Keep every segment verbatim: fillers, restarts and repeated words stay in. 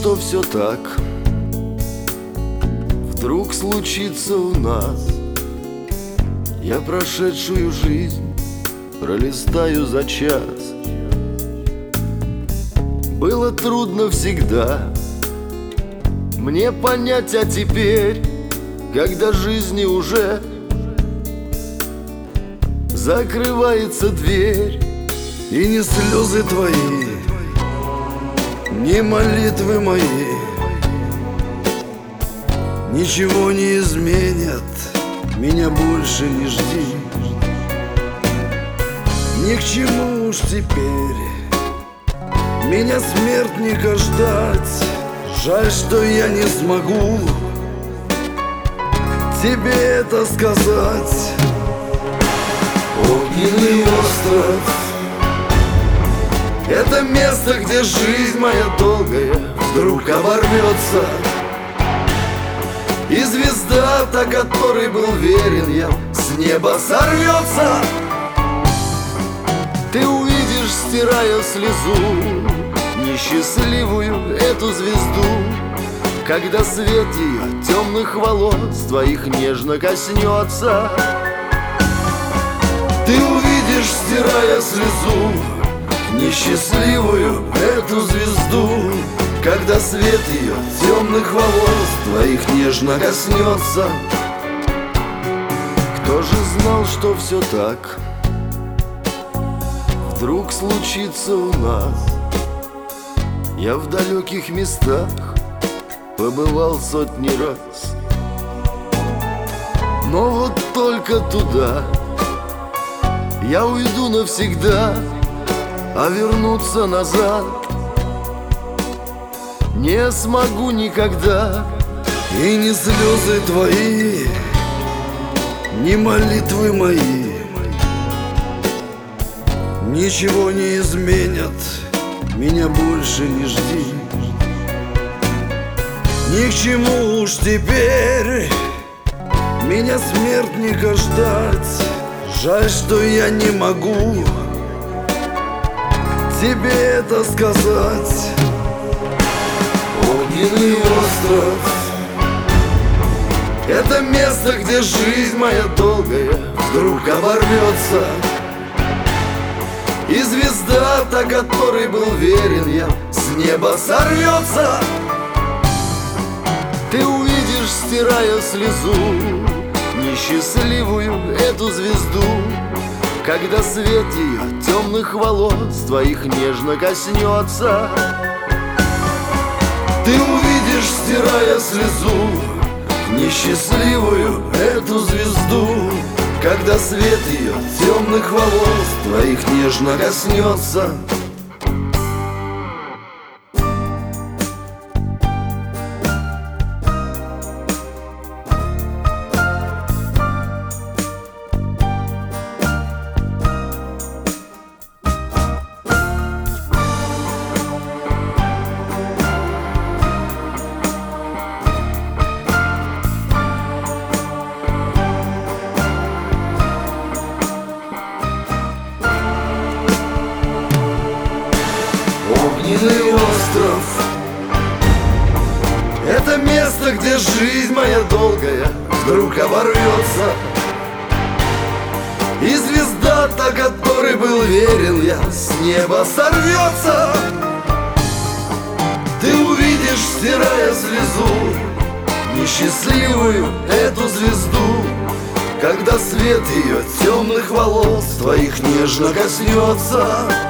что все так вдруг случится у нас. Я прошедшую жизнь пролистаю за час. Было трудно всегда мне понять, а теперь, когда жизни уже закрывается дверь, и ни слезы твои, ни молитвы мои ничего не изменят. Меня больше не жди. Ни к чему уж теперь меня смертника ждать. Жаль, что я не смогу тебе это сказать. Огненный остров — это место, где жизнь моя долгая вдруг оборвется. И звезда, та, которой был верен я, с неба сорвется. Ты увидишь, стирая слезу, несчастливую эту звезду, когда свет ее темных волос твоих нежно коснется. Ты увидишь, стирая слезу, несчастливую эту звезду, когда свет ее темных волос твоих нежно коснется. Кто же знал, что все так вдруг случится у нас? Я в далеких местах побывал сотни раз, но вот только туда я уйду навсегда, а вернуться назад не смогу никогда. И ни слезы твои, ни молитвы мои ничего не изменят. Меня больше не жди. Ни к чему уж теперь меня смертника ждать. Жаль, что я не могу тебе это сказать. Огненный остров — это место, где жизнь моя долгая вдруг оборвется. И звезда, та, которой был верен я, с неба сорвется. Ты увидишь, стирая слезу, несчастливую эту звезду, когда свет ее темных волос твоих нежно коснется. Ты увидишь, стирая слезу, несчастливую эту звезду, когда свет ее темных волос твоих нежно коснется. Огненный остров — это место, где жизнь моя долгая вдруг оборвется. И звезда, та, которой был верен я, с неба сорвется. Ты увидишь, стирая слезу, несчастливую эту звезду, когда свет ее темных волос твоих нежно коснется.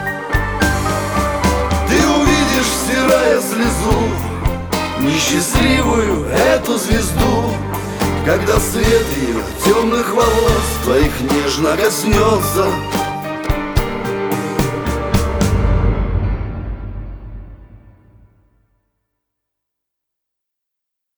Стирая слезу, несчастливую эту звезду, когда свет ее темных волос твоих нежно коснется.